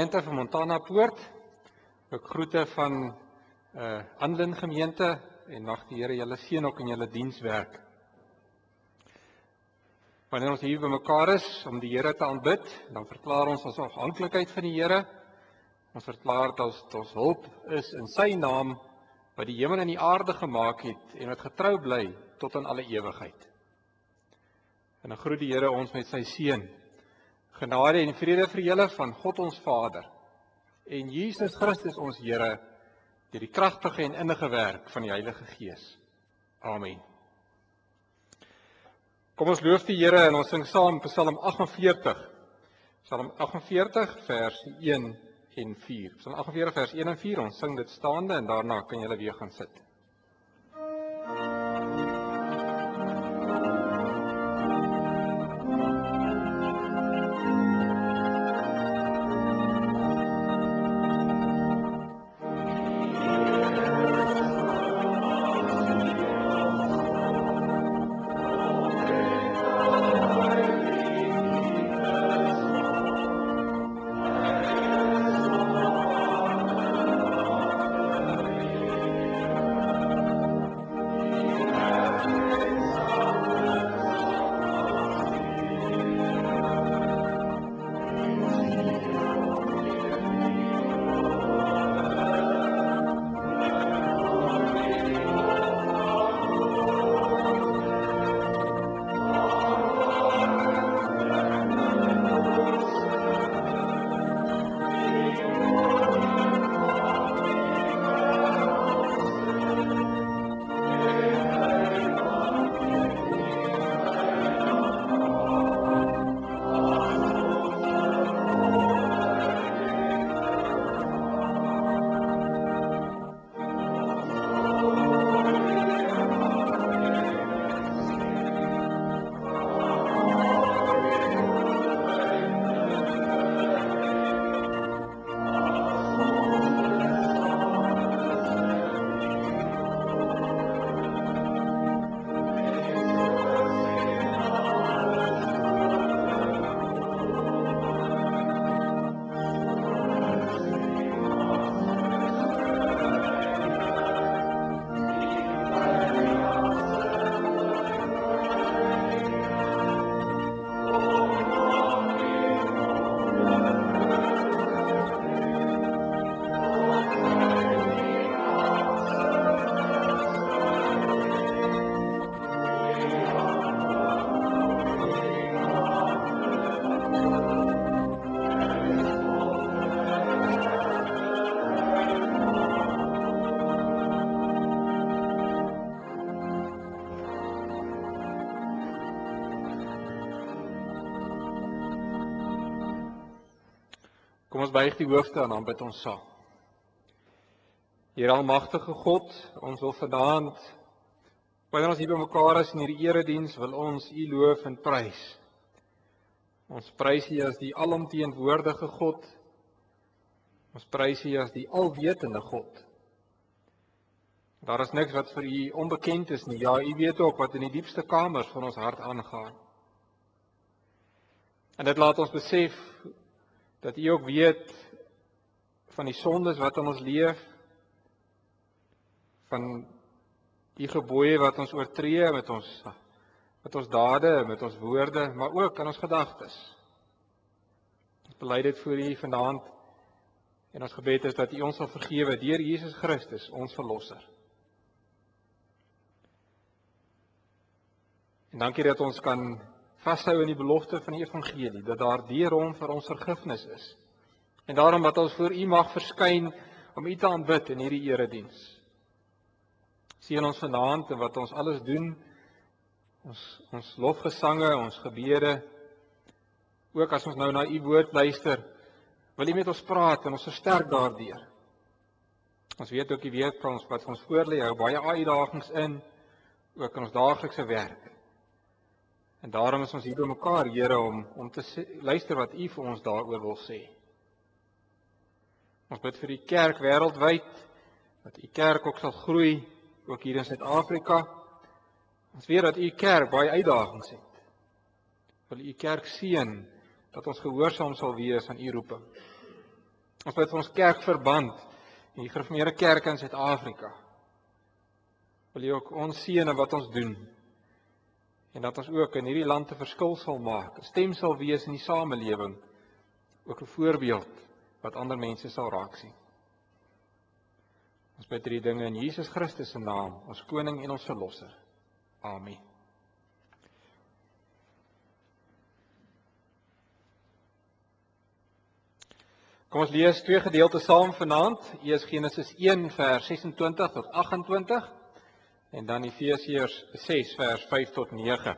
gemeente van Montana Poort, ook groete van Anlin gemeente, en mag die Here julle seën ook in julle dienswerk. Wanneer ons hier by mekaar is om die Here te aanbid, dan verklaar ons afhanklikheid van die Here. Ons verklaar dat ons hulp is in sy naam, wat die hemel en die aarde gemaak het, en wat getrou bly tot in alle ewigheid. En dan groet die Here ons met sy seën. Genade en vrede vir julle van God ons Vader en Jesus Christus ons Here, deur die kragtige en innige werk van die Heilige Gees. Amen. Kom ons loof die Here en ons sing saam Psalm 48. Psalm 48 vers 1 en 4. Psalm 48 vers 1 en 4, ons sing dit staande en daarna kan julle weer gaan sit. Kom ons buig die hoofde en dan bid ons saam. Here almagtige God, ons wil vanaand, wanneer ons hier by mekaar is in hierdie erediens, wil ons U loof en prys. Ons prys U as die alomteenwoordige God. Ons prys U as die alwetende God. Daar is niks wat vir U onbekend is nie. Ja, U weet ook wat in die diepste kamers van ons hart aangaan. En dit laat ons besef dat U ook weet van die sondes wat in ons leef, van die gebooie wat ons oortree met ons dade, met ons woorde, maar ook in ons gedagtes. Ons bely dit voor U vanaand en ons gebed is dat U ons sal vergewe deur Jesus Christus, ons verlosser. En dankie dat ons kan vashou in die belofte van die evangelie, dat daar deur hom vir ons vergifnis is. En daarom dat ons voor U mag verskyn om U te aanbid in hierdie erediens. Seën ons vanaand en wat ons alles doen, ons lofgesange, ons gebede, ook as ons nou na U woord luister, wil U met ons praat en ons versterk daardeur. Ons weet ook U weet van ons wat ons voor lê, hou baie uitdagings in, ook in ons daaglikse werk. En daarom is ons hier by mekaar, Here, om te luister wat U vir ons daaroor wil sê. Ons bid vir die kerk wêreldwyd, dat U kerk ook sal groei, ook hier in Suid-Afrika. Ons weet dat U kerk baie uitdagings het. Wil U kerk seën, dat ons gehoorsaam sal wees aan U roeping. Ons bid vir ons kerkverband, die Gereformeerde Kerk in Suid-Afrika. Wil U ook ons seën in wat ons doen, en dat ons ook in hierdie land 'n verskil sal maak, 'n stem sal wees in die samelewing, ook 'n voorbeeld wat ander mense sal raak sien. Ons bid hierdie dinge in Jesus Christus se naam, ons koning en ons verlosser. Amen. Kom ons lees twee gedeeltes saam vanaand. Eers Genesis 1 vers 26 tot 28 en dan Efesiërs 6 vers 5 tot 9.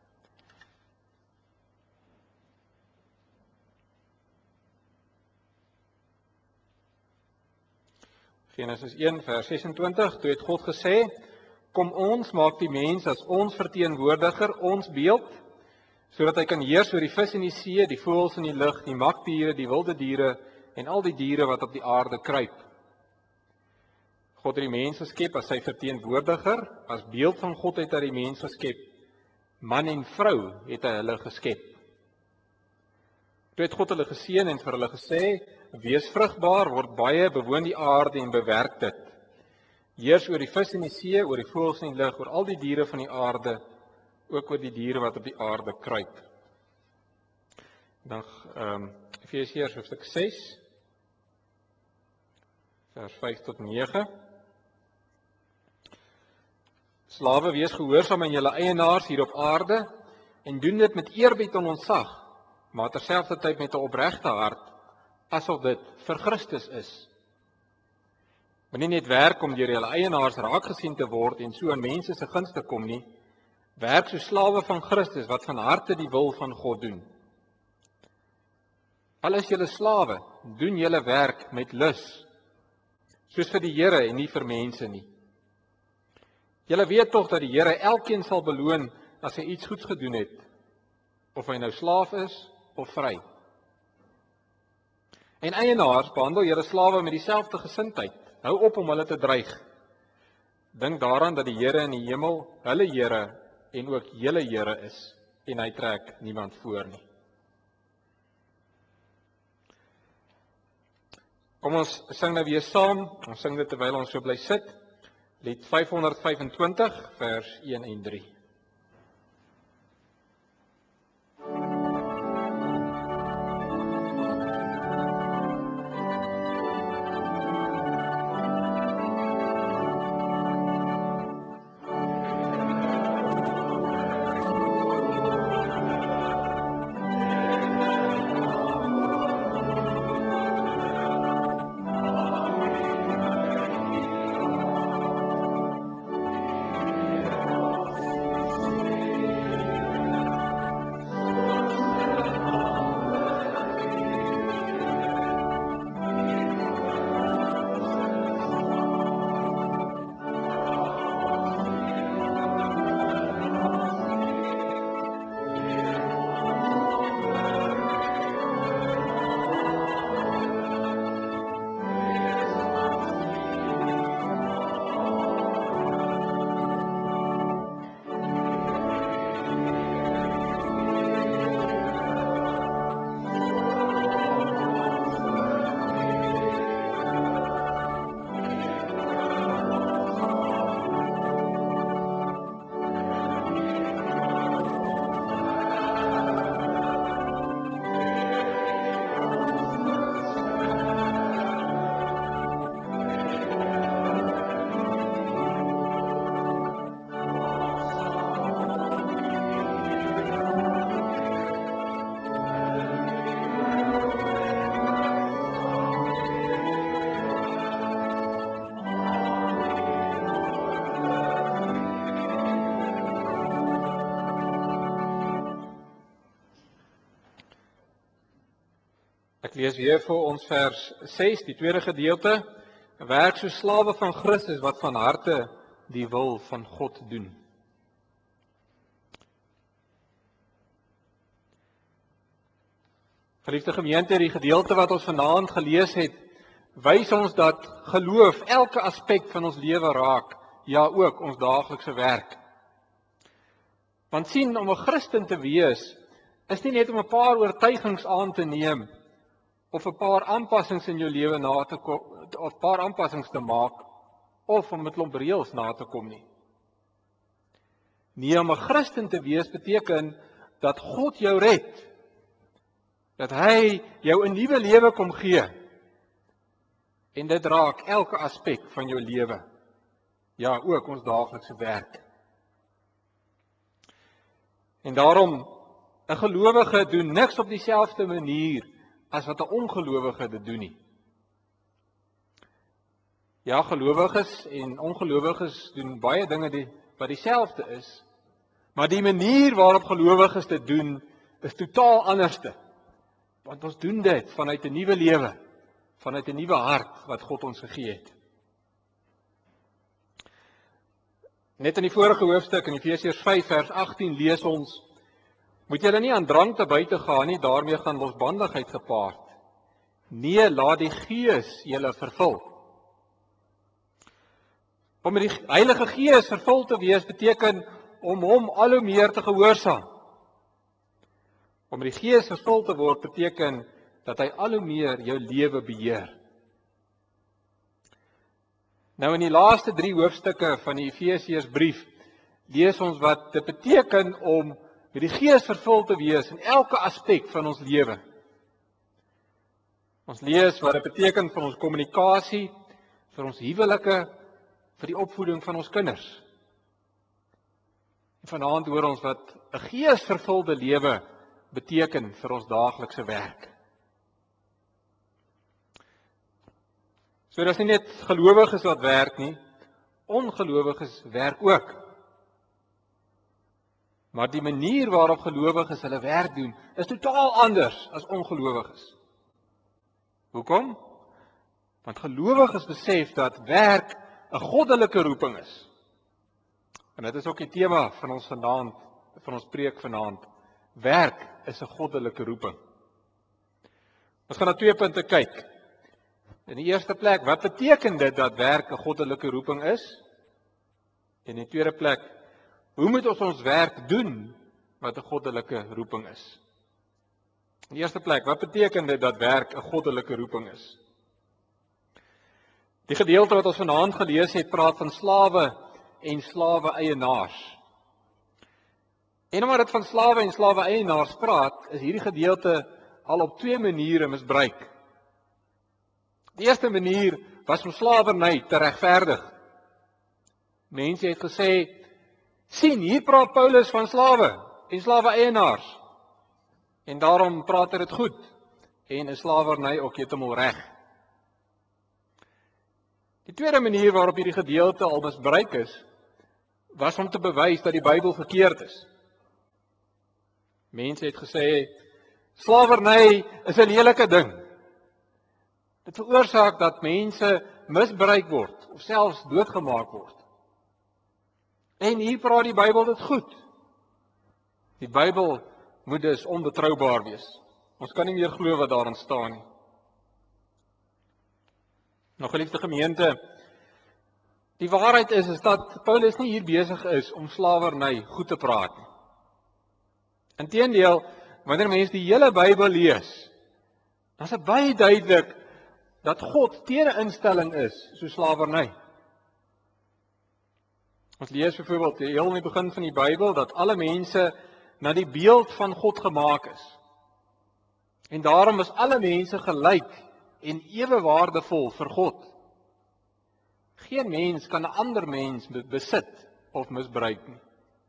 Genesis 1 vers 26, toe het God gesê, kom ons maak die mens as ons verteenwoordiger, ons beeld, sodat hy kan heers oor die vis in die see, die voëls in die lug, die makdiere, die wilde diere en al die diere wat op die aarde kruip. God het die mens geskep as sy verteenwoordiger, as beeld van God het hy die mens geskep. Man en vrou het hy hulle geskep. Toe het God hulle geseën en vir hulle gesê, wees vrugbaar, word baie, bewoon die aarde en bewerk dit. Heers oor die vis in die see, oor die voëls in die lug, oor al die diere van die aarde, ook oor die diere wat op die aarde kruip. Dan Efesiërs hoofstuk 6 vers 5 tot 9. Slawe, wees gehoorsaam aan julle eienaars hier op aarde en doen dit met eerbied en ontzag, maar terselfdertyd met 'n opregte hart, asof dit vir Christus is. Moenie net werk om deur julle eienaars raak gesien te word en so aan mense se guns te kom nie. Werk so slawe van Christus wat van harte die wil van God doen. Al is julle slawe, doen julle werk met lus, soos vir die Here en nie vir mense nie. Julle weet tog dat die Here elkeen sal beloon as hy iets goeds gedoen het, of hy nou slaaf is of vry. En eienaars, behandel julle slawe met dieselfde gesindheid. Hou op om hulle te dreig. Dink daaraan dat die Here in die hemel hulle Here en ook julle Here is, en hy trek niemand voor nie. Kom ons sing nou weer saam. Ons sing dit terwyl ons so bly sit. Lied 525 vers 1 en 3. Ek lees weer vir ons vers 6, die tweede gedeelte. Werk so slawe van Christus wat van harte die wil van God doen. Geliefde gemeente, die gedeelte wat ons vanaand gelees het, wys ons dat geloof elke aspek van ons lewe raak, ja ook ons daaglikse werk. Want sien, om 'n Christen te wees, is nie net om 'n paar oortuigings aan te neem, of 'n paar aanpassings in jou lewe na te kom, of 'n paar aanpassings te maak, of om 'n klomp reëls na te kom nie. Nee, om 'n Christen te wees beteken dat God jou red, dat hy jou 'n nuwe lewe kom gee, en dit raak elke aspek van jou lewe, ja, ook ons daaglikse werk. En daarom, 'n gelowige doen niks op dieselfde manier as wat 'n ongelowige dit doen nie. Ja, gelowiges en ongelowiges doen baie dinge wat dieselfde is, maar die manier waarop gelowiges dit doen, is totaal anderste. Want ons doen dit vanuit 'n nuwe lewe, vanuit 'n nuwe hart wat God ons gegee het. Net in die vorige hoofstuk, in Efesiërs 5 vers 18, lees ons: moet julle nie aan drank te buite gaan nie, daarmee gaan losbandigheid gepaard. Nee, laat die Gees julle vervul. Om met die Heilige Gees vervul te wees beteken om hom al hoe meer te gehoorsaam. Om met die Gees vervul te word beteken dat hy al hoe meer jou lewe beheer. Nou in die laaste 3 hoofstukke van die Efesiërsbrief lees ons wat dit beteken om met die Gees vervul te wees in elke aspek van ons lewe. Ons lees wat dit beteken vir ons kommunikasie, vir ons huwelike, vir die opvoeding van ons kinders. En vanaand hoor ons wat 'n geesvervulde lewe beteken vir ons daaglikse werk. So dis nie net gelowiges wat werk nie, ongelowiges werk ook. Maar die manier waarop gelowiges hulle werk doen, is totaal anders as ongelowiges. Hoekom? Want gelowiges besef dat werk 'n goddelike roeping is. En dit is ook die tema van ons vanaand, van ons preek vanaand. Werk is 'n goddelike roeping. Ons gaan na 2 punte kyk. In die eerste plek, wat beteken dit dat werk 'n goddelike roeping is? En in die tweede plek, hoe moet ons werk doen wat 'n goddelike roeping is? In die eerste plek, wat beteken dit dat werk 'n goddelike roeping is? Die gedeelte wat ons vanaand gelees het, praat van slawe en slawe-eienaars. En omdat dit van slawe en slawe-eienaars praat, is hierdie gedeelte al op 2 maniere misbruik. Die eerste manier was om slawerny te regverdig. Mense het gesê, sien, hier praat Paulus van slawe en slawe-eienaars. En daarom praat hy dit goed. En is slawerny ook heeltemal reg. Die tweede manier waarop hierdie gedeelte al misbruik is, was om te bewys dat die Bybel verkeerd is. Mense het gesê, slawerny is 'n lelike ding. Dit veroorsaak dat mense misbruik word, of selfs doodgemaak word. En hier praat die Bybel dit goed. Die Bybel moet dus onbetroubaar wees. Ons kan nie meer glo wat daarin staan nie. Nou geliefde gemeente, die waarheid is dat Paulus nie hier besig is om slawerny goed te praat nie. Inteendeel, wanneer mense die hele Bybel lees, dan is dit baie duidelik dat God teen 'n instelling is so slawerny. Ons lees byvoorbeeld heel in die begin van die Bybel dat alle mense na die beeld van God gemaak is. En daarom is alle mense gelyk en ewe waardevol vir God. Geen mens kan 'n ander mens besit of misbruik nie.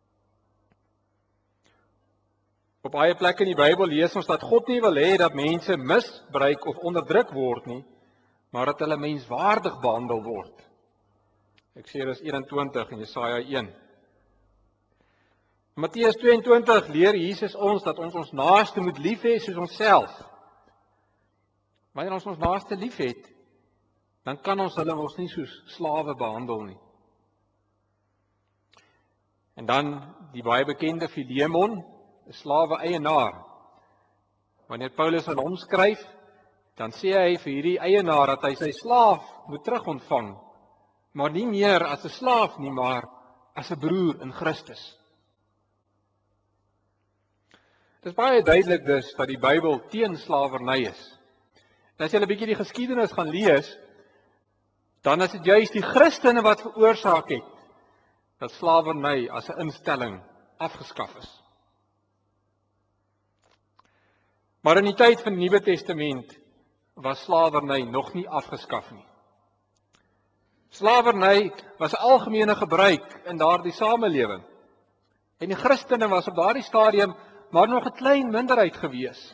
Op baie plekke in die Bybel lees ons dat God nie wil hê dat mense misbruik of onderdruk word nie, maar dat hulle menswaardig behandel word. Eksodus 21 en Jesaja 1. In Matteus 22 leer Jesus ons dat ons ons naaste moet lief hê soos onsself. Wanneer ons ons naaste lief het, dan kan ons hulle ons nie soos slawe behandel nie. En dan die baie bekende Filemon, 'n slawe-eienaar. Wanneer Paulus aan hom skryf, dan sê hy vir hierdie eienaar dat hy sy slaaf moet terugontvang, maar nie meer as 'n slaaf nie, maar as 'n broer in Christus. Dit is baie duidelik dus dat die Bybel teen slawerny is. As jy 'n bietjie die geskiedenis gaan lees, dan is dit juis die Christene wat veroorsaak het dat slawerny as 'n instelling afgeskaf is. Maar in die tyd van die Nuwe Testament was slawerny nog nie afgeskaf nie. Slawerny was 'n algemene gebruik in daardie samelewing. En die Christene was op daardie stadium maar nog 'n klein minderheid gewees.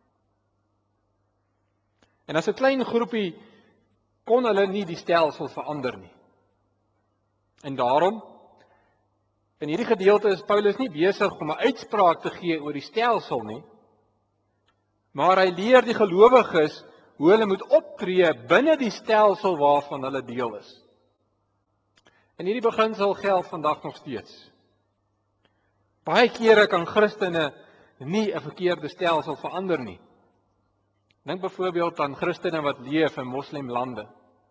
En as 'n klein groepie kon hulle nie die stelsel verander nie. En daarom, in hierdie gedeelte is Paulus nie besig om 'n uitspraak te gee oor die stelsel nie, maar hy leer die gelowiges hoe hulle moet optree binne die stelsel waarvan hulle deel is. En hierdie beginsel geld vandag nog steeds. Baie kere kan Christene nie 'n verkeerde stelsel verander nie. Dink byvoorbeeld aan Christene wat leef in moslimlande.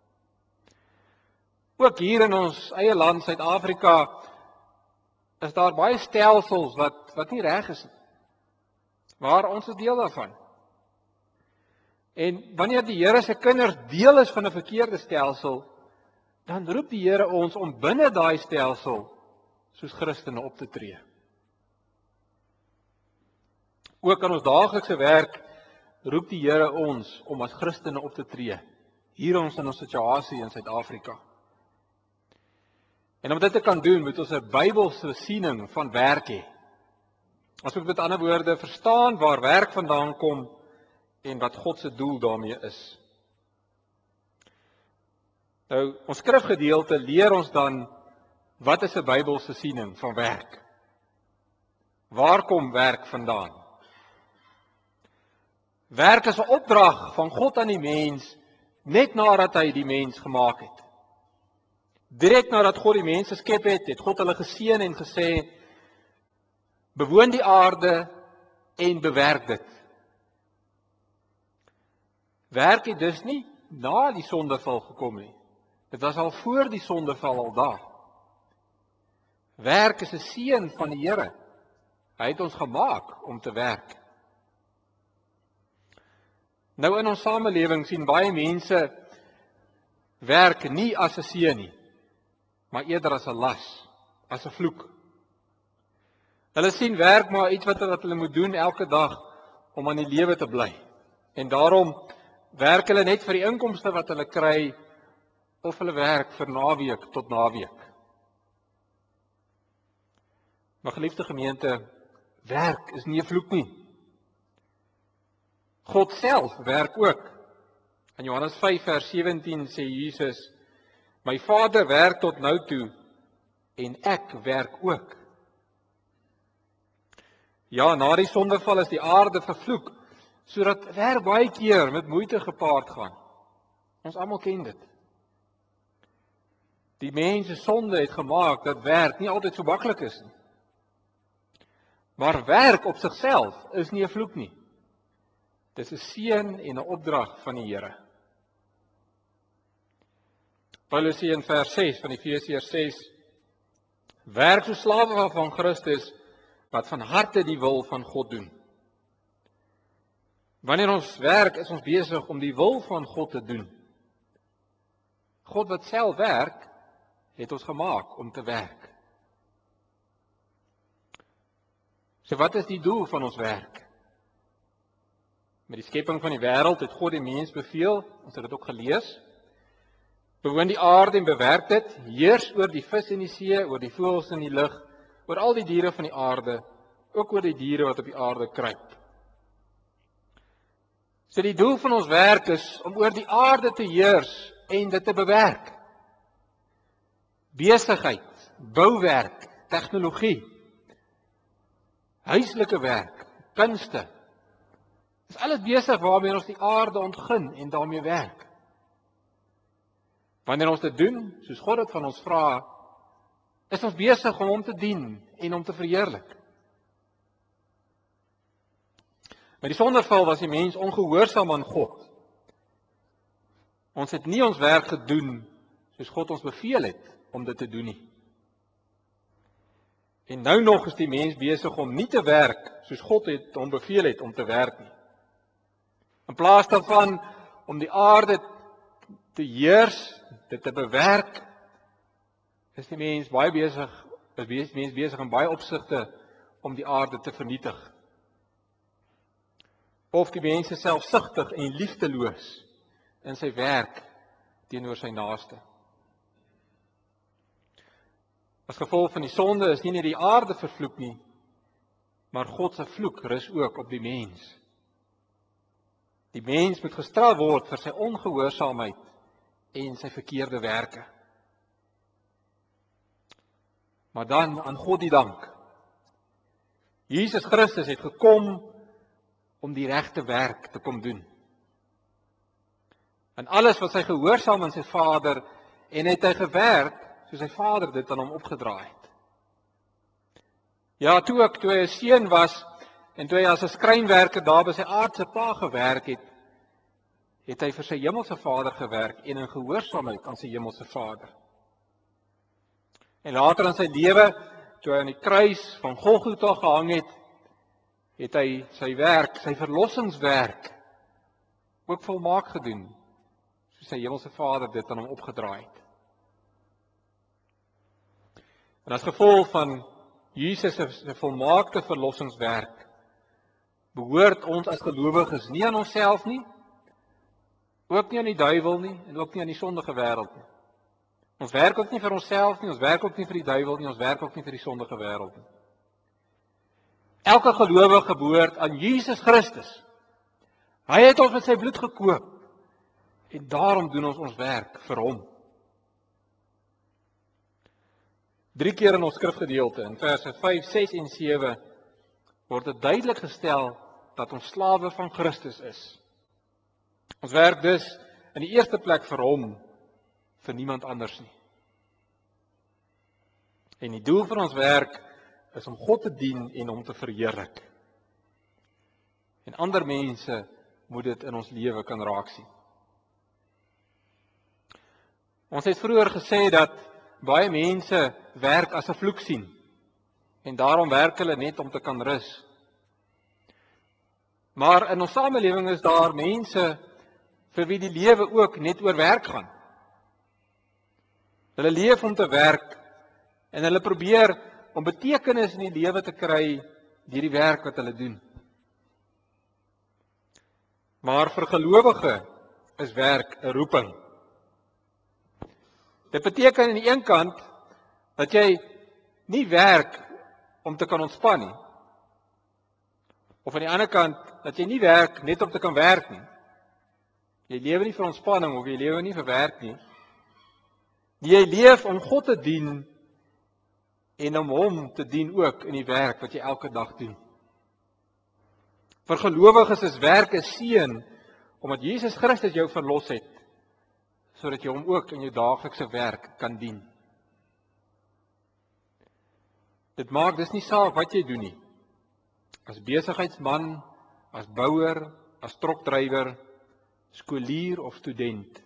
Ook hier in ons eie land, Suid-Afrika, is daar baie stelsels wat nie reg is nie. Maar ons is deel daarvan. En wanneer die Here se kinders deel is van 'n verkeerde stelsel, dan roep die Here ons om binne daai stelsel soos Christene op te tree. Ook aan ons daaglikse werk roep die Here ons om as Christene op te tree, hier in ons situasie in Suid-Afrika. En om dit te kan doen, moet ons 'n Bybelse siening van werk hê. As ons met ander woorde verstaan waar werk vandaan kom en wat God se doel daarmee is. Nou, ons skrifgedeelte leer ons dan wat is 'n Bybelse siening van werk? Waar kom werk vandaan? Werk is 'n opdrag van God aan die mens net nadat hy die mens gemaak het. Direk nadat God die mens geskep het, het God hulle geseën en gesê: bewoon die aarde en bewerk dit. Werk het dus nie na die sondeval gekom nie. Dit was al voor die sondeval al daar. Werk is 'n seën van die Here. Hy het ons gemaak om te werk. Nou in ons samelewing sien baie mense werk nie as 'n seën nie, maar eerder as 'n las, as 'n vloek. Hulle sien werk maar iets wat hulle moet doen elke dag om aan die lewe te bly. En daarom werk hulle net vir die inkomste wat hulle kry, of hulle werk vir naweek tot naweek. Maar geliefde gemeente, werk is nie 'n vloek nie. God self werk ook. In Johannes 5 vers 17 sê Jesus: my Vader werk tot nou toe en ek werk ook. Ja, na die sondeval is die aarde vervloek, sodat werk baie keer met moeite gepaard gaan. Ons almal ken dit. Die mens se sonde het gemaak dat werk nie altyd so maklik is nie. Maar werk op sigself is nie 'n vloek nie. Dit is 'n seën en 'n opdrag van die Here. Paulus sê in vers 6 van Efesiërs 6: werk so slawe van Christus wat van harte die wil van God doen. Wanneer ons werk, is ons besig om die wil van God te doen. God wat self werk, het ons gemaak om te werk. So wat is die doel van ons werk? Met die skepping van die wêreld het God die mens beveel, ons het dit ook gelees: bewoon die aarde en bewerk dit, heers oor die vis in die see, oor die voëls in die lug, oor al die diere van die aarde, ook oor die diere wat op die aarde kruip. So die doel van ons werk is om oor die aarde te heers en dit te bewerk. Besigheid, bouwerk, tegnologie, huislike werk, kunste, is alles besig waarmee ons die aarde ontgin en daarmee werk. Wanneer ons dit doen, soos God dit van ons vra, is ons besig om hom te dien en hom te verheerlik. Met die sondeval was die mens ongehoorsaam aan God. Ons het nie ons werk gedoen soos God ons beveel het om dit te doen nie. En nou nog is die mens besig om nie te werk soos God het hom beveel het om te werk nie. In plaas daarvan om die aarde te heers, dit te bewerk, is die mens baie besig in baie opsigte om die aarde te vernietig. Of die mens is selfsugtig en liefdeloos in sy werk teenoor sy naaste. As gevolg van die sonde is nie net die aarde vervloek nie, maar God se vloek rus ook op die mens. Die mens moet gestraf word vir sy ongehoorsaamheid en sy verkeerde werke. Maar dan aan God die dank. Jesus Christus het gekom om die regte werk te kom doen. En alles wat hy gehoorsaam aan sy Vader en het hy gewerk soos sy Vader dit aan hom opgedraai het. Ja, toe hy 'n seun was en toe hy as 'n skrynwerker daar by sy aardse pa gewerk het hy vir sy hemelse Vader gewerk en in gehoorsaamheid aan sy hemelse Vader. En later in sy lewe, toe hy aan die kruis van Golgotha gehang het hy sy werk, sy verlossingswerk, ook volmaak gedoen, soos sy hemelse Vader dit aan hom opgedraai het. En as gevolg van Jesus se volmaakte verlossingswerk, behoort ons as gelowiges nie aan onsself nie, ook nie aan die duiwel nie, en ook nie aan die sondige wêreld nie. Ons werk ook nie vir onsself nie, ons werk ook nie vir die duiwel nie, ons werk ook nie vir die sondige wêreld nie. Elke gelowige behoort aan Jesus Christus. Hy het ons met sy bloed gekoop, en daarom doen ons werk vir hom. 3 keer in ons skrifgedeelte, in verse 5, 6 en 7, word dit duidelik gestel dat ons slawe van Christus is. Ons werk dus in die eerste plek vir hom, vir niemand anders nie. En die doel van ons werk is om God te dien en hom te verheerlik. En ander mense moet dit in ons lewe kan raak sien. Ons het vroeër gesê dat baie mense werk as 'n vloek sien en daarom werk hulle net om te kan rus. Maar in ons samelewing is daar mense vir wie die lewe ook net oor werk gaan. Hulle leef om te werk en hulle probeer om betekenis in die lewe te kry deur die werk wat hulle doen. Maar vir gelowige is werk 'n roeping. Dit beteken aan die een kant dat jy nie werk om te kan ontspan nie. Of aan die ander kant dat jy nie werk net om te kan werk nie. Jy lewe nie vir ontspanning of jy lewe nie vir werk nie. Jy leef om God te dien en om hom te dien ook in die werk wat jy elke dag doen. Vir gelowiges is werk 'n seën omdat Jesus Christus jou verlos het, sodat jy hom ook in jou daaglikse werk kan dien. Dit maak dus nie saak wat jy doen nie. As besigheidsman, as bouer, as trokdrywer, skoolier of student.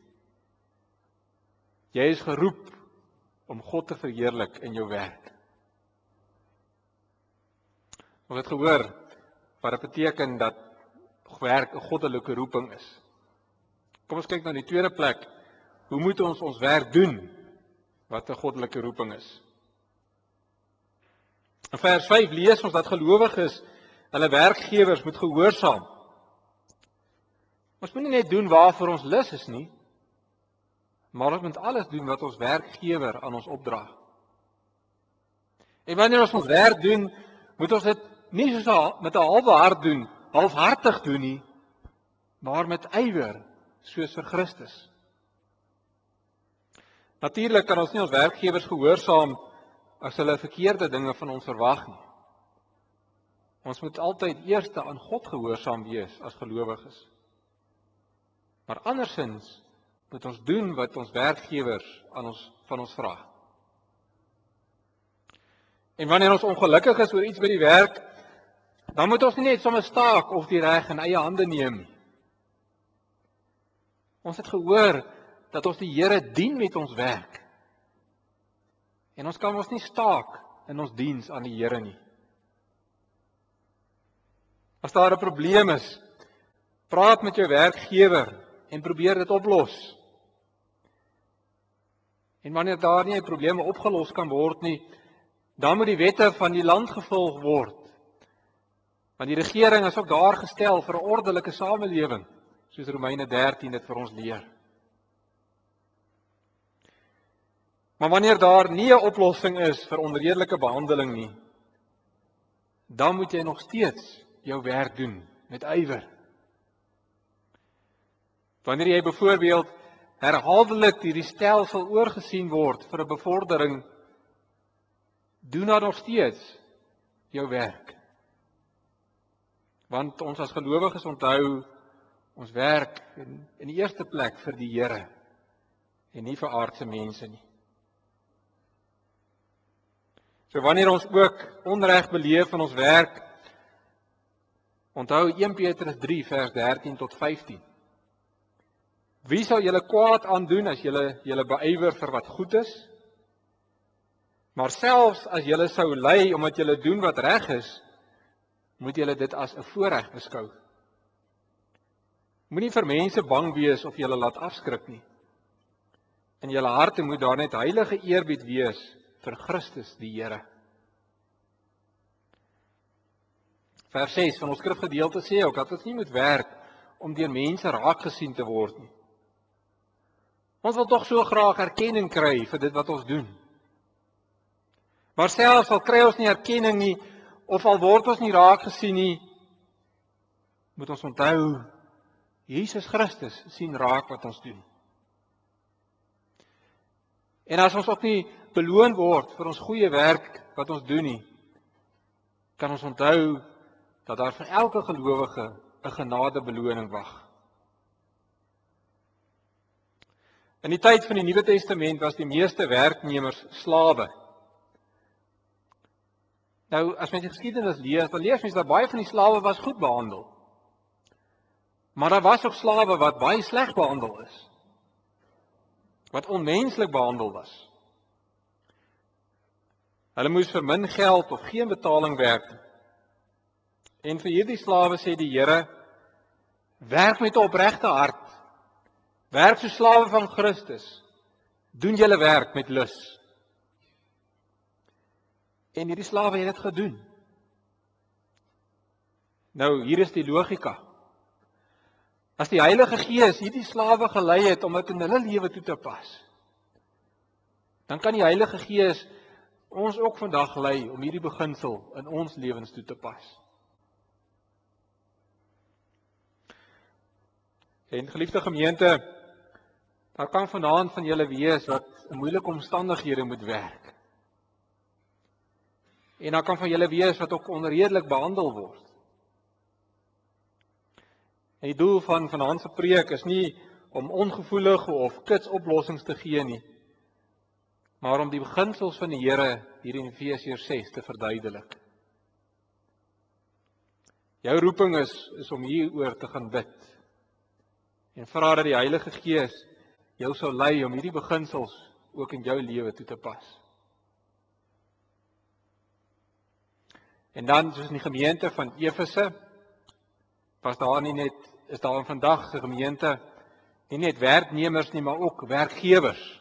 Jy is geroep om God te verheerlik in jou werk. Ons het gehoor wat dit beteken dat werk 'n goddelike roeping is. Kom ons kyk na die tweede plek. Hoe moet ons werk doen wat 'n goddelike roeping is? In vers 5 lees ons dat gelowiges hulle werkgewers moet gehoorsaam. Ons moet nie net doen waarvoor ons lus is nie, maar ons moet alles doen wat ons werkgewer aan ons opdra. En wanneer ons werk doen, moet ons dit nie so met 'n halwe hart doen, halfhartig doen nie, maar met ywer, soos vir Christus. Natuurlik kan ons nie ons werkgewers gehoorsaam as hulle verkeerde dinge van ons verwag nie. Ons moet altyd eers aan God gehoorsaam wees as gelowiges. Maar andersins moet ons doen wat ons werkgewers van ons vra. En wanneer ons ongelukkig is oor iets by die werk, dan moet ons nie net sommer staak of die reg in eie hande neem nie. Ons het gehoor dat ons die Here dien met ons werk. En ons kan ons nie staak in ons diens aan die Here nie. As daar 'n probleem is, praat met jou werkgewer en probeer dit oplos. En wanneer daar nie probleme opgelos kan word nie, dan moet die wette van die land gevolg word. Want die regering is ook daar gestel vir 'n ordelike samelewing, soos Romeine 13 dit vir ons leer. Maar wanneer daar nie 'n oplossing is vir onredelike behandeling nie, dan moet jy nog steeds jou werk doen met ywer. Wanneer jy byvoorbeeld herhaaldelik hierdie stelsel oorgesien word vir 'n bevordering, doen dan nog steeds jou werk. Want ons as gelowiges onthou, ons werk in die eerste plek vir die Here en nie vir aardse mense nie. So wanneer ons ook onreg beleef in ons werk, onthou 1 Petrus 3 vers 13 tot 15. Wie sal julle kwaad aandoen as julle beywer vir wat goed is? Maar selfs as julle sou ly omdat julle doen wat reg is, moet julle dit as 'n voorreg beskou. Moenie vir mense bang wees of julle laat afskrik nie. In julle harte moet daar net heilige eerbied wees vir Christus die Here. Vers 6 van ons skrifgedeelte sê ook dat ons nie moet werk om deur mense raak gesien te word nie. Ons wil tog so graag erkenning kry vir dit wat ons doen. Maar selfs al kry ons nie erkenning nie, of al word ons nie raak gesien nie, moet ons onthou, Jesus Christus sien raak wat ons doen. En as ons ook nie beloon word vir ons goeie werk wat ons doen nie, kan ons onthou dat daar vir elke gelowige 'n genadebeloning wag. In die tyd van die Nuwe Testament was die meeste werknemers slawe. Nou, as mens die geskiedenis lees, dan lees mens dat baie van die slawe was goed behandel. Maar daar was ook slawe wat baie sleg behandel is. Wat onmenslik behandel was. Hulle moes vir min geld of geen betaling werk. En vir hierdie slawe sê die Here, werk met 'n opregte hart. Werk so slawe van Christus. Doen julle werk met lus. En hierdie slawe het dit gedoen. Nou, hier is die logika. As die Heilige Gees hierdie slawe gelei het om dit in hulle lewe toe te pas, dan kan die Heilige Gees ons ook vandag lei om hierdie beginsel in ons lewens toe te pas. En geliefde gemeente, daar kan vanaand van julle wees wat in moeilike omstandighede moet werk. En daar kan van julle wees wat ook onredelik behandel word. En die doel van vanaand se preek is nie om ongevoelige of kits oplossings te gee nie, maar om die beginsels van die Here hier in Efesiërs 6 te verduidelik. Jou roeping is om hieroor te gaan bid. En vra dat die Heilige Gees jou sal lei om hierdie beginsels ook in jou lewe toe te pas. En dan, soos in die gemeente van Efese, is daar in vandag se gemeente nie net werknemers nie, maar ook werkgewers.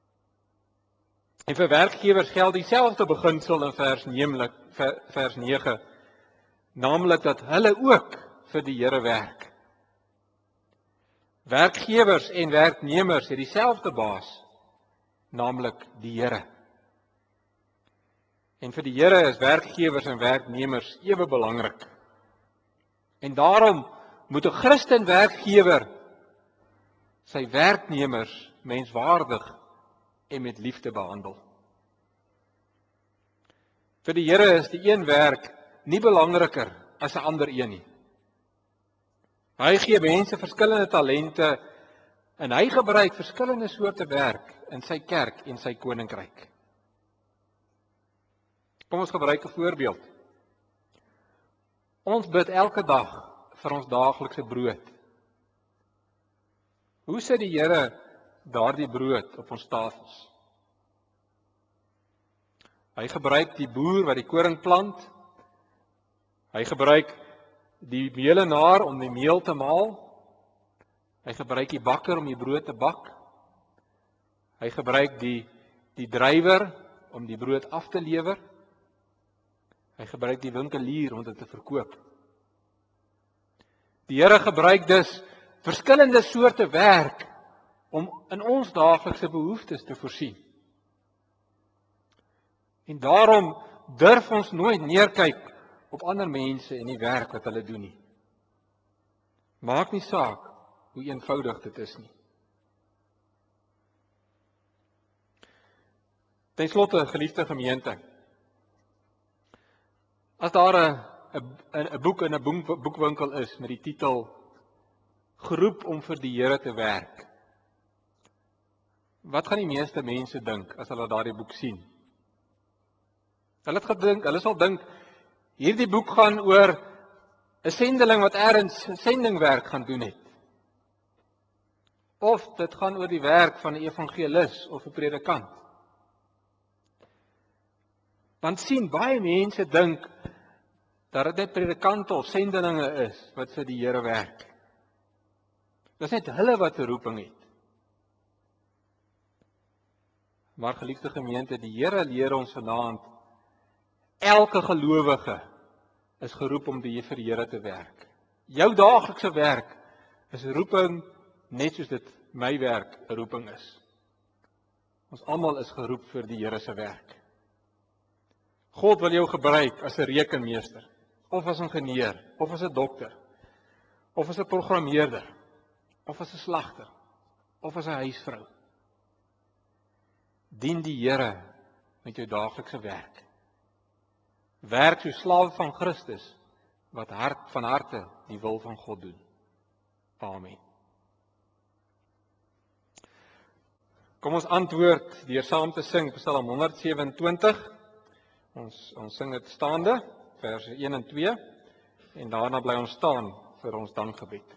En vir werkgewers geld dieselfde beginsel in vers 9, naamlik dat hulle ook vir die Here werk. Werkgewers en werknemers het dieselfde baas, naamlik die Here. En vir die Here is werkgewers en werknemers ewe belangrik. En daarom moet 'n Christen werkgewer sy werknemers menswaardig en met liefde behandel. Vir die Here is die een werk nie belangriker as 'n ander een nie. Hy gee mense verskillende talente en hy gebruik verskillende soorte werk in sy kerk en sy koninkryk. Kom ons gebruik 'n voorbeeld. Ons bid elke dag vir ons daaglikse brood. Hoe sit die Here daardie brood op ons tafels? Hy gebruik die boer wat die koring plant. Hy gebruik die meelenaar om die meel te maal. Hy gebruik die bakker om die brood te bak. Hy gebruik die drywer om die brood af te lewer. Hy gebruik die winkelier om dit te verkoop. Die Here gebruik dus verskillende soorte werk om in ons daaglikse behoeftes te voorsien. En daarom durf ons nooit neerkyk op ander mense en die werk wat hulle doen nie. Maak nie saak hoe eenvoudig dit is nie. Ten slotte, geliefde gemeente, as daar 'n boek in 'n boekwinkel is met die titel Geroep om vir die Here te werk, wat gaan die meeste mense dink as hulle daardie boek sien? Hulle sal dink, hierdie boek gaan oor 'n sendeling wat ergens sendingwerk gaan doen het. Of dit gaan oor die werk van 'n evangelis of 'n predikant. Want sien, baie mense dink dat dit net predikante of sendelinge is wat vir die Here werk. Dis net hulle wat 'n roeping het. Maar geliefde gemeente, die Here leer ons vanaand, elke gelowige is geroep om vir die Here te werk. Jou daaglikse werk is 'n roeping, net soos dit my werk 'n roeping is. Ons almal is geroep vir die Here se werk. God wil jou gebruik as 'n rekenmeester, of as 'n ingenieur, of as 'n dokter, of as 'n programmeerder, of as 'n slagter, of as 'n huisvrou. Dien die Here met jou daaglikse werk. Werk soos slaaf van Christus, wat van harte die wil van God doen. Amen. Kom ons antwoord deur saam te sing Psalm 127. Ons sing dit staande, verse 1 en 2, en daarna bly ons staan vir ons dankgebed.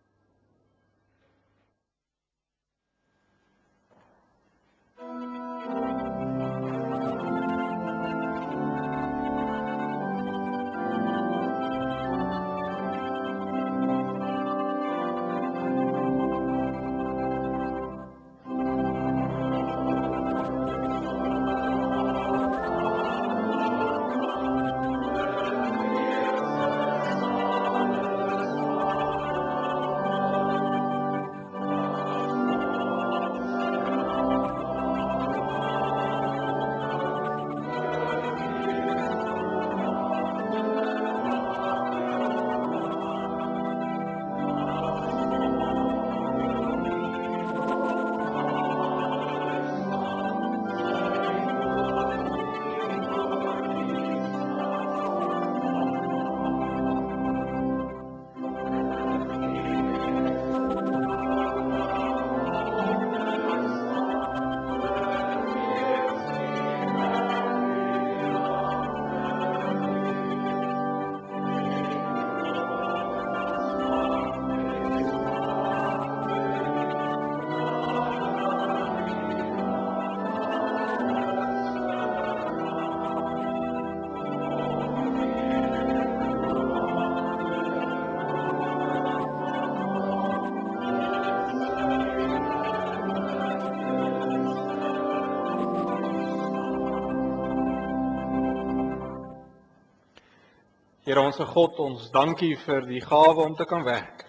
Here onse God, ons dankie vir die gawe om te kan werk.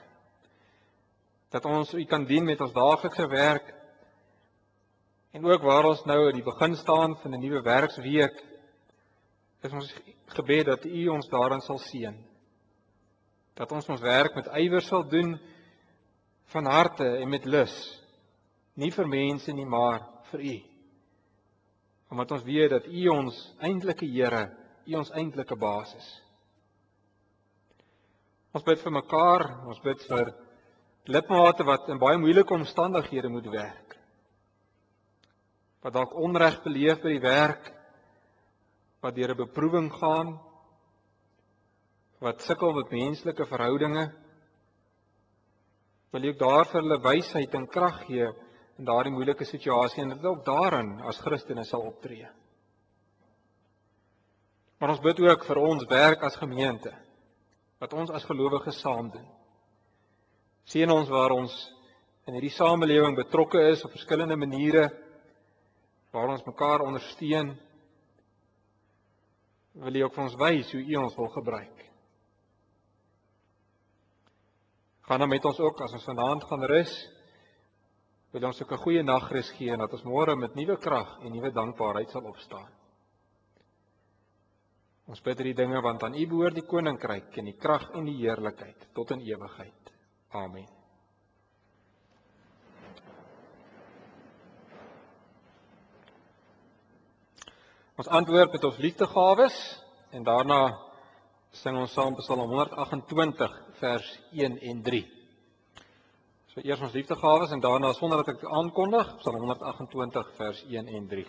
Dat ons U kan dien met ons daaglikse werk. En ook waar ons nou aan die begin staan van 'n nuwe werksweek, is ons gebed dat U ons daarin sal seën. Dat ons werk met ywer sal doen, van harte en met lus. Nie vir mense nie, maar vir U. Omdat ons weet dat U ons eintlike Here, U ons eintlike baas is. Ons bid vir mekaar, ons bid vir lidmate wat in baie moeilike omstandighede moet werk. Wat dalk onreg beleef by die werk, wat deur 'n beproewing gaan, wat sukkel met menslike verhoudinge. Wil U ook daar vir hulle wysheid en krag gee in daardie moeilike situasie en dat ook daarin as Christene sal optree. Maar ons bid ook vir ons werk as gemeente, wat ons as gelowiges saam doen. Seën ons waar ons in hierdie samelewing betrokke is op verskillende maniere, waar ons mekaar ondersteun, wil U ook vir ons wys hoe U ons wil gebruik. Gaan dan met ons ook, as ons vanaand gaan rus, wil ons ook 'n goeie nagrus gee, en dat ons môre met nuwe krag en nuwe dankbaarheid sal opstaan. Ons bid hierdie dinge, want aan U behoort die koninkryk en die krag en die heerlikheid tot in ewigheid. Amen. Ons antwoord met ons liefdegawes, en daarna sing ons saam Psalm 128 vers 1 en 3. So eers ons liefdegawes en daarna, sonder dat ek dit aankondig, Psalm 128 vers 1 en 3.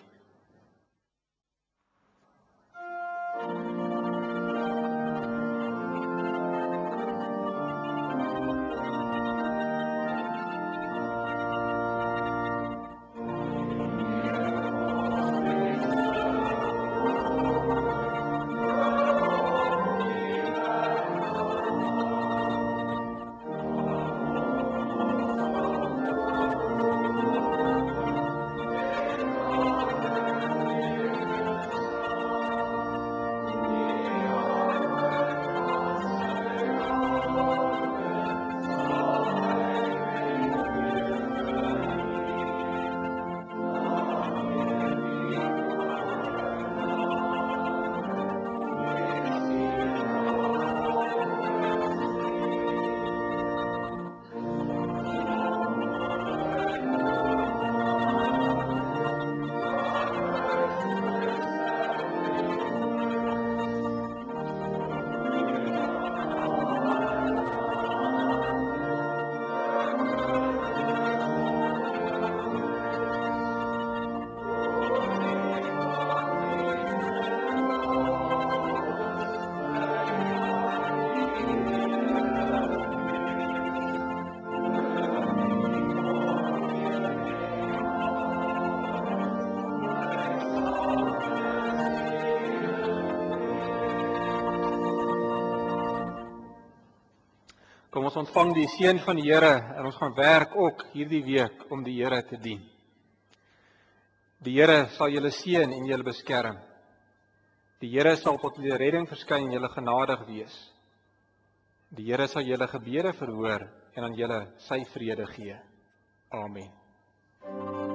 Kom ons ontvang die seën van die Here, en ons gaan werk ook hierdie week om die Here te dien. Die Here sal julle seën en julle beskerm. Die Here sal tot julle redding verskyn en julle genadig wees. Die Here sal julle gebede verhoor en aan julle sy vrede gee. Amen.